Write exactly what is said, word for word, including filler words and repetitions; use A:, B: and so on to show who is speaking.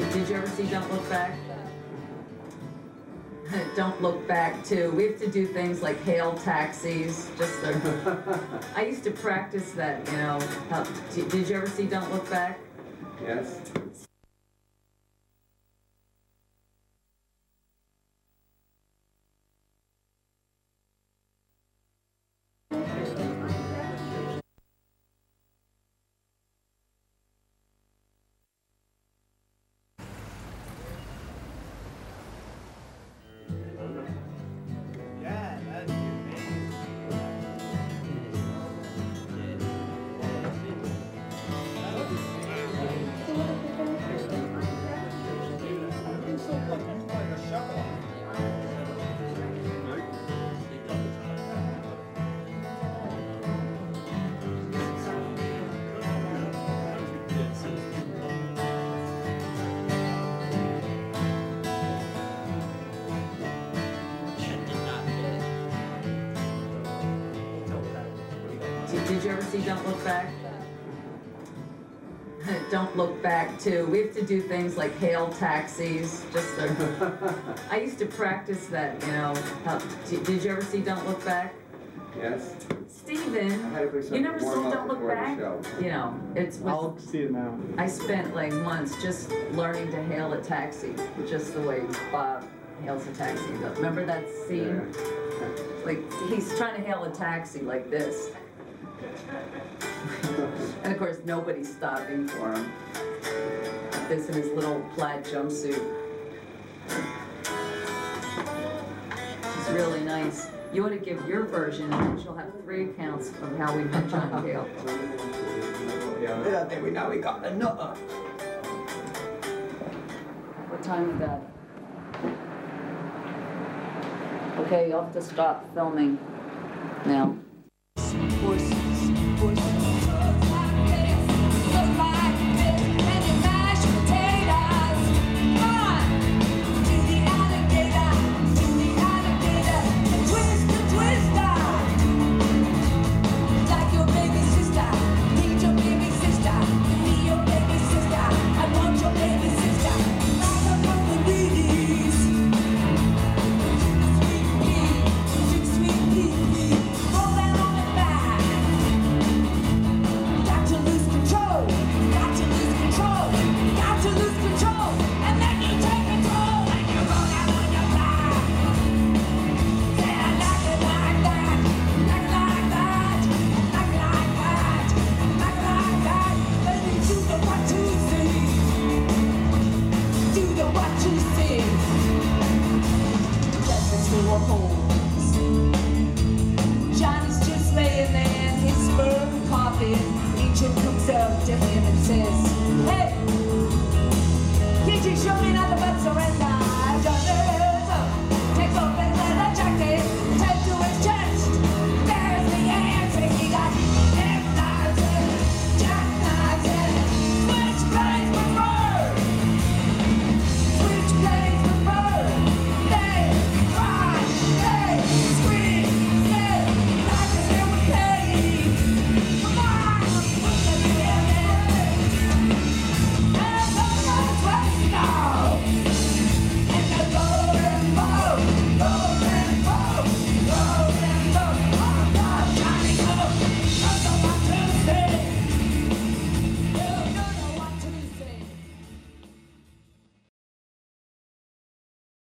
A: Did you ever see Don't Look Back? Don't Look Back too. We have to do things like hail taxis. Just the, I used to practice that, you know. How, did you ever see Don't Look Back?
B: Yes.
A: Did you ever see Don't Look Back? Don't Look Back too. We have to do things like hail taxis. Just the, I used to practice that, you know. How, did you ever see Don't Look Back?
B: Yes.
A: Steven, you never saw Don't Look Back? You know, it's with,
C: I'll see it now.
A: I spent like months just learning to hail a taxi, just the way Bob hails a taxi. Remember that scene?
B: Yeah.
A: Like, he's trying to hail a taxi like this. And of course, nobody's stopping for him. This in his little plaid jumpsuit. It's really nice. You ought to give your version, and then she'll have three accounts of how we met John Cale.
B: Yeah, I think we know we got the nutter.
A: What time is that? Okay, you'll have to stop filming now. Horses, horses. Johnny's just laying there in his sperm coffee. Angel comes up to him and says, "Hey, can't you show me nothing but surrender?"